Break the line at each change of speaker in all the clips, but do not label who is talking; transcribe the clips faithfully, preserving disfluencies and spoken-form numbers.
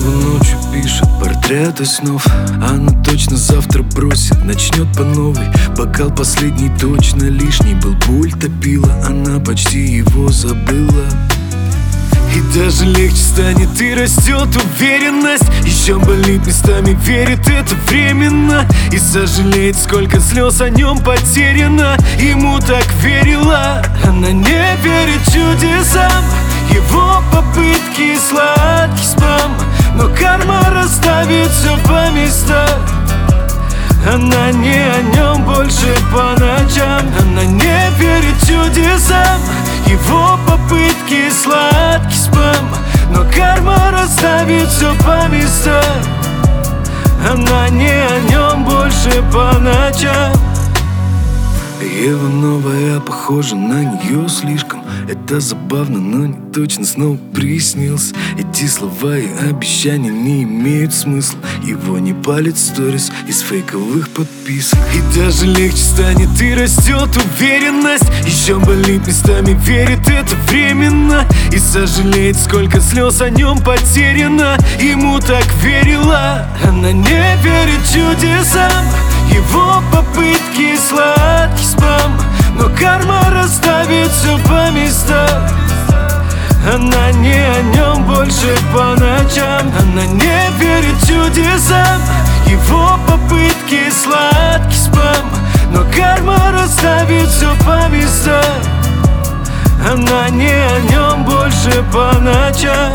снова ночью пишет портреты снов. Она точно завтра бросит, начнет по новой. Бокал последний точно лишний был, боль топила, она почти его забыла. И даже легче станет, и растет уверенность. Еще болит местами, верит, это временно. И сожалеет, сколько слез о нем потеряно. Ему так верила, она не верит чудесам. Его попытки сладкий спам, но карма расставит все по местам. Она не о нем больше по ночам. Она не верит чудесам. Его попытки сладкий спам, но карма расставит все по местам. Она не о нем больше по ночам. Ева новая похожа на нее слишком. Это забавно, но не точно, снова приснился. Эти слова и обещания не имеют смысла. Его не палит сторис из фейковых подписок. И даже легче станет, и растет уверенность. Еще болит местами, верит, это временно. И сожалеет, сколько слез о нем потеряно. Ему так верила, она не верит чудесам. Его попытки сладкий спам, но карма расставит все по местам. Она не о нем больше по ночам. Она не верит чудесам. Его попытки сладкий спам, но карма расставит все по местам. Она не о нем больше по ночам.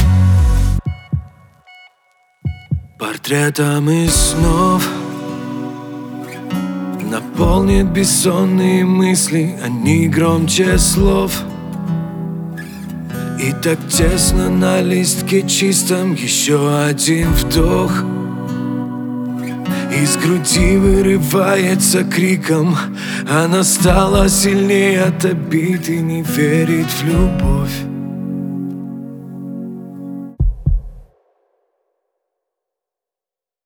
Портретом из снов наполнит бессонные мысли, они громче слов. И так тесно на листке чистом, еще один вдох. Из груди вырывается криком. Она стала сильнее от обид и не верит в любовь.